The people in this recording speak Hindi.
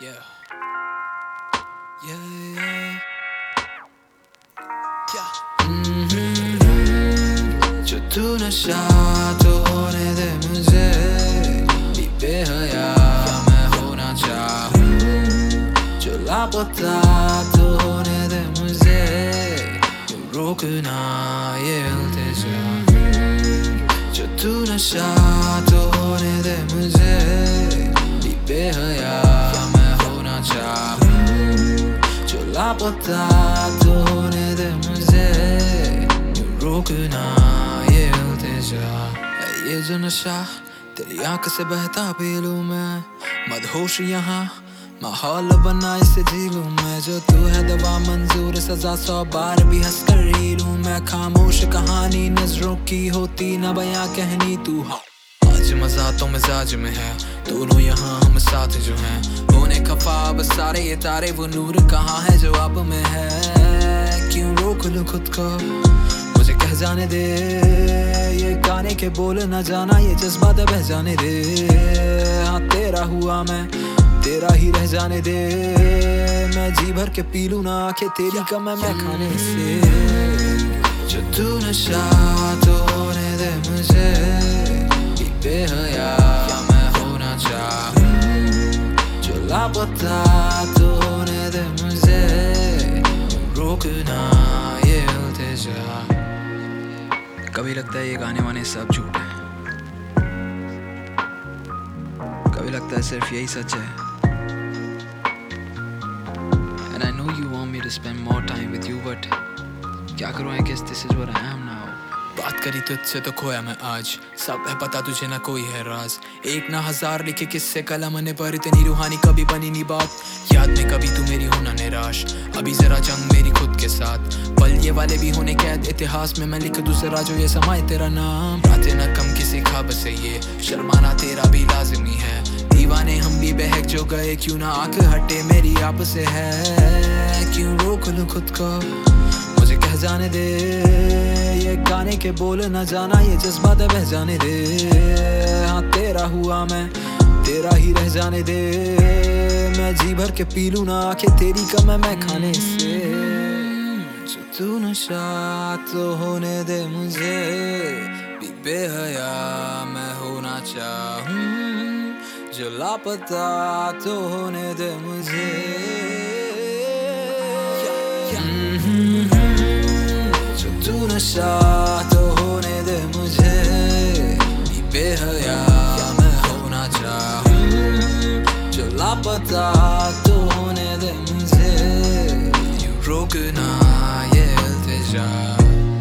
Yeah. Yeah, yeah. जो तू नशा तो होने दे मुझे, भी बेहया मैं होना चाहूँ। जो लापता तो होने दे मुझे, रोकना ये इल्तिजा। जो तू नशा तो होने दे मुझे, भी बेहया मैं होना चाहूँ। जो लापता तो होने दे मुझे, रोकना ये इल्तिजा। है ये जो नशा तेरी आंख से बहता पी लूं मैं, मदहोश यहाँ माहौल बना इसे जी लूं मैं। जो तू है दवा मंजूर सजा 100 बार भी हंस कर ही लूं मैं। खामोश कहानी नजरों की होती ना बयां कहनी तू। हाँ आज मजा तो मिजाज में है, दोनों यहाँ हम साथ जो हैं। होने खफा अब सारे ये तारे, वो नूर कहाँ है जो अब में है। क्यों रोक लूं खुद को, मुझे कह जाने दे। ये गाने के बोल न जाना, ये जज्बा दे बह जाने दे। हाँ तेरा हुआ मैं, तेरा ही रह जाने दे। मैं जी भर के पी लूं ना आंखें तेरी कम है मैं खाने से। जो तू नशा तो होने दे मुझे, भी बेहया मैं होना चाहूँ। जो लापता तो होने दे मुझे, रोकना ये इल्तिजा। कभी लगता है ये गाने वाने सब झूठ है, कभी लगता है सिर्फ यही सच है। And I know you want me to spend more time with you, but क्या करूँ, I guess this is what I am now. बात करी तुझसे तो खोया मैं आज, सब है पता तुझे ना कोई है राज। एक ना हजार लिखे किस्से कलम ने पर इतनी रूहानी कभी बनी नहीं बात। याद में कभी तू मेरी होना निराश, अभी जरा जंग मेरी खुद के साथ। पल ये वाले भी होने कैद इतिहास में, मैं लिख दूं जरा जो ये समाए तेरा नाम। रातें ना कम किसी ख्वाब से, ये शर्माना तेरा भी लाजिमी है। दीवाने हम भी बहक जो गए, क्यों ना आंख हटे मेरी आप से है। क्यों रोक लूं खुद को, मुझे कह जाने दे। ये गाने के बोल न जाना, ये जज्बा दे बह जाने दे। हाँ तेरा हुआ मैं, तेरा ही रह जाने दे। मैं जी भर के पी लूं ना आंखें तेरी कम है मैं खाने से। जो तू नशा तो होने दे मुझे, भी बेहया मैं होना चाहूँ। जो लापता तो होने दे मुझे, जो तू नशा तो होने दे मुझे, भी बेहया मैं होना चाहूँ। जो लापता तो होने दे मुझे, यूं रोकना ये इल्तिजा।